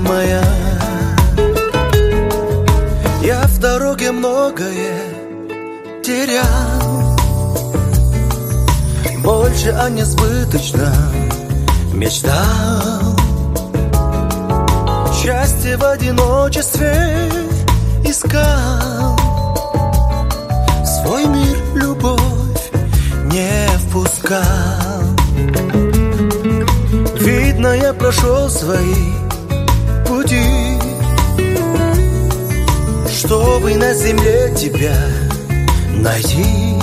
моя. Я в дороге многое терял, больше о несбыточном мечтал. Счастье в одиночестве искал, свой мир любовь не впускал. Видно, я прошел свои пути, чтобы на земле тебя найти.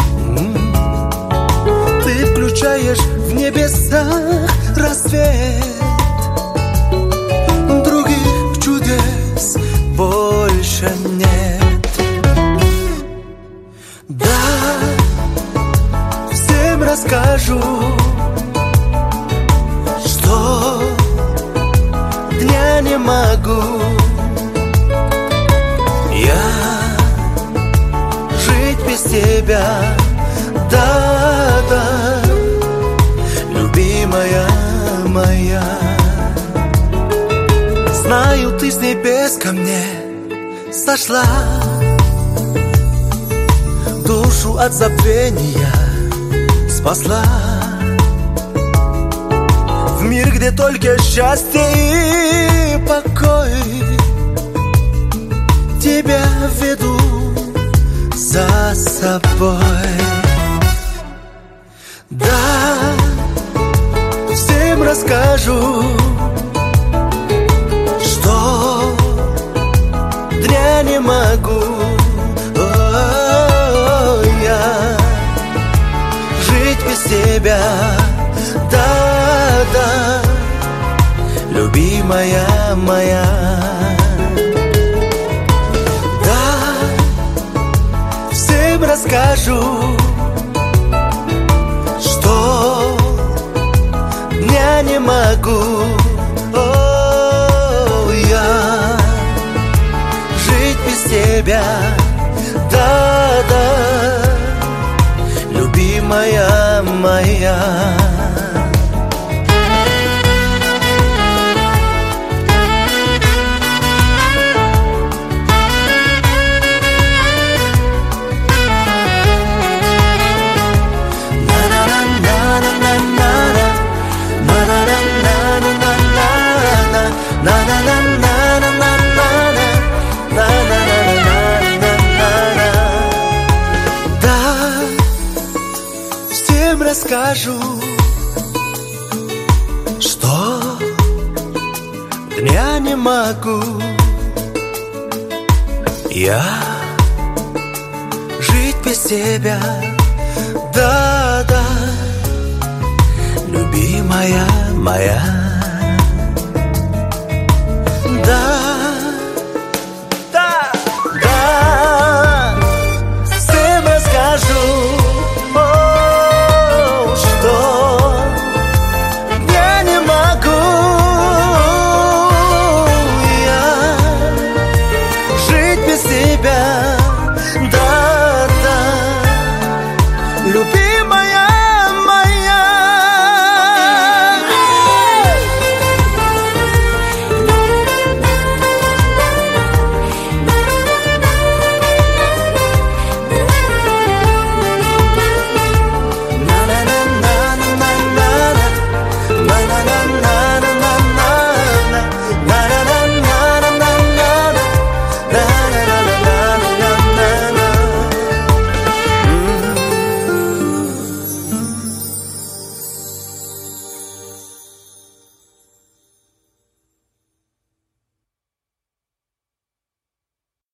Ты включаешь в небесах рассвет, других чудес больше нет. Да, всем расскажу, что дня не могу я жить без тебя. Да, да, любимая моя. Знаю, ты с небес ко мне сошла, душу от забвения спасла. В мир, где только счастье и покой, тебя веду за собой. Да, всем расскажу, что дня не могу я жить без тебя. Да, да, любимая моя. Да, всем расскажу, что дня не могу я жить без тебя. Да, да, любимая моя. Расскажу, что дня не могу я жить без тебя. Да, да, любимая моя.